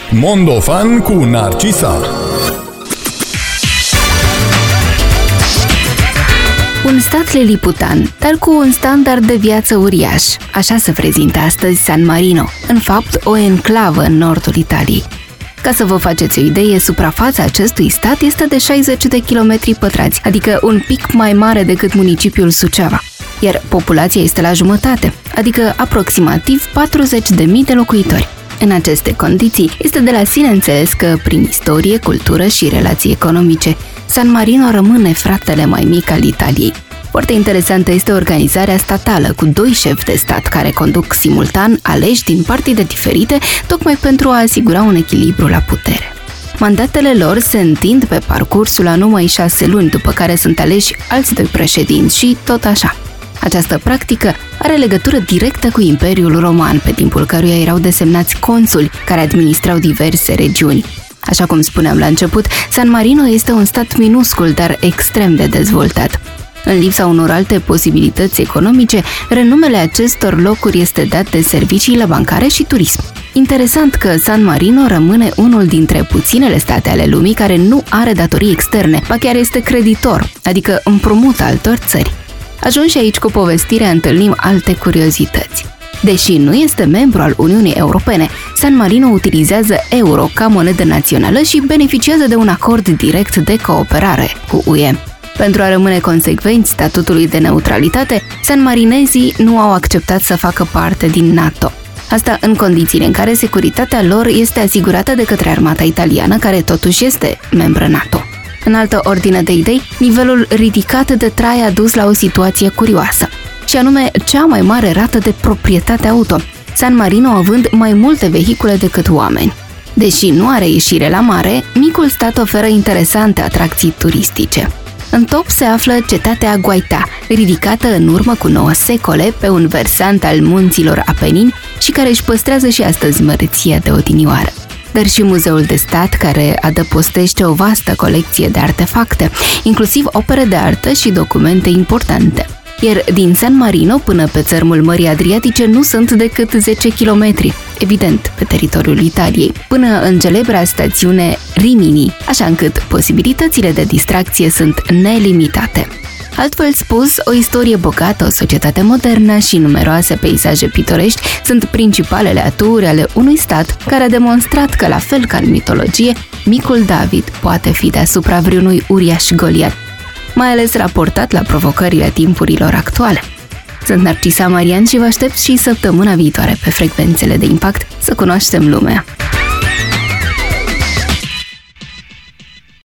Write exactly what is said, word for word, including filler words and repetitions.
Mondofan cu Narcisa. Un stat liliputan, dar cu un standard de viață uriaș. Așa se prezintă astăzi San Marino, în fapt o enclavă în nordul Italiei. Ca să vă faceți o idee, suprafața acestui stat este de șaizeci de kilometri pătrați, adică un pic mai mare decât municipiul Suceava. Iar populația este la jumătate, adică aproximativ patruzeci de mii de locuitori. În aceste condiții, este de la sine înțeles că, prin istorie, cultură și relații economice, San Marino rămâne fratele mai mic al Italiei. Foarte interesantă este organizarea statală, cu doi șefi de stat care conduc simultan, aleși din partide diferite, tocmai pentru a asigura un echilibru la putere. Mandatele lor se întind pe parcursul a numai șase luni, după care sunt aleși alți doi președinți și tot așa. Această practică are legătură directă cu Imperiul Roman, pe timpul căruia erau desemnați consuli care administrau diverse regiuni. Așa cum spuneam la început, San Marino este un stat minuscul, dar extrem de dezvoltat. În lipsa unor alte posibilități economice, renumele acestor locuri este dat de serviciile bancare și turism. Interesant că San Marino rămâne unul dintre puținele state ale lumii care nu are datorii externe, ba chiar este creditor, adică împrumută altor țări. Ajunși aici cu povestirea, întâlnim alte curiozități. Deși nu este membru al Uniunii Europene, San Marino utilizează euro ca monedă națională și beneficiază de un acord direct de cooperare cu U E. Pentru a rămâne consecvenți statutului de neutralitate, sanmarinezii nu au acceptat să facă parte din NATO. Asta în condițiile în care securitatea lor este asigurată de către armata italiană, care totuși este membră NATO. În altă ordine de idei, nivelul ridicat de trai a dus la o situație curioasă, și anume cea mai mare rată de proprietate auto, San Marino având mai multe vehicule decât oameni. Deși nu are ieșire la mare, micul stat oferă interesante atracții turistice. În top se află cetatea Guaita, ridicată în urmă cu nouă secole pe un versant al munților Apenini și care își păstrează și astăzi măreția de odinioară. Dar și muzeul de stat, care adăpostește o vastă colecție de artefacte, inclusiv opere de artă și documente importante. Iar din San Marino până pe țărmul Mării Adriatice nu sunt decât zece kilometri, evident pe teritoriul Italiei, până în celebra stațiune Rimini, așa încât posibilitățile de distracție sunt nelimitate. Altfel spus, o istorie bogată, o societate modernă și numeroase peisaje pitorești sunt principalele aturi ale unui stat care a demonstrat că, la fel ca în mitologie, micul David poate fi deasupra vreunui uriaș Goliat, mai ales raportat la provocările timpurilor actuale. Sunt Narcisa Marian și vă aștept și săptămâna viitoare pe frecvențele de impact să cunoaștem lumea.